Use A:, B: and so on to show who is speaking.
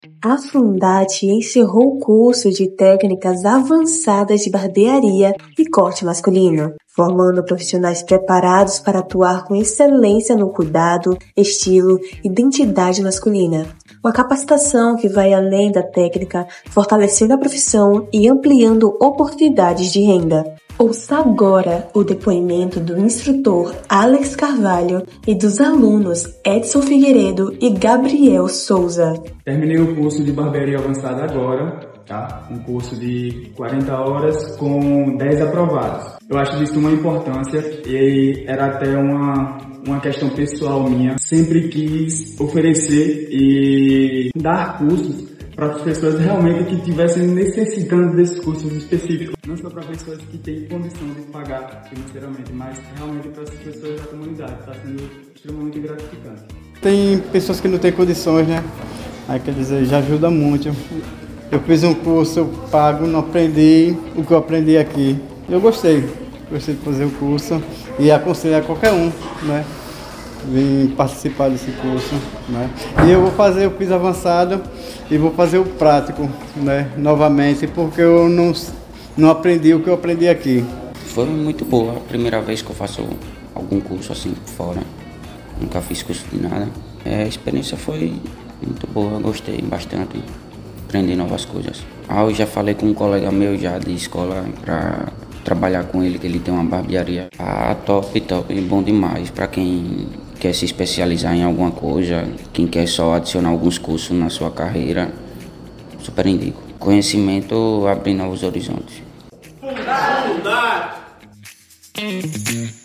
A: A Fundate encerrou o curso de técnicas avançadas de barbearia e corte masculino, formando profissionais preparados para atuar com excelência no cuidado, estilo e identidade masculina. Uma capacitação que vai além da técnica, fortalecendo a profissão e ampliando oportunidades de renda. Ouça agora o depoimento do instrutor Alex Carvalho e dos alunos Edson Figueiredo e Gabriel Souza.
B: Terminei o curso de barbearia avançada agora, tá? Um curso de 40 horas com 10 aprovados. Eu acho disso uma importância e era até uma questão pessoal minha. Sempre quis oferecer e dar cursos para as pessoas realmente que estivessem necessitando desses cursos específicos. Não só para pessoas que têm condição de pagar financeiramente, mas realmente para as pessoas da comunidade. Está sendo extremamente gratificante.
C: Tem pessoas que não têm condições, né? Aí quer dizer, já ajuda muito. Eu fiz um curso, eu pago, não aprendi o que eu aprendi aqui. Eu gostei de fazer o curso e aconselho a qualquer um, né? Vim participar desse curso, né? E eu fiz avançado e vou fazer o prático, né? Novamente, porque eu não aprendi o que eu aprendi aqui.
D: Foi muito boa, a primeira vez que eu faço algum curso assim fora, nunca fiz curso de nada. A experiência foi muito boa, gostei bastante, aprendi novas coisas. Eu já falei com um colega meu já de escola para trabalhar com ele, que ele tem uma barbearia. Top, bom demais para quem quer se especializar em alguma coisa, quem quer só adicionar alguns cursos na sua carreira, super indico. Conhecimento abre novos horizontes.
E: Fundate!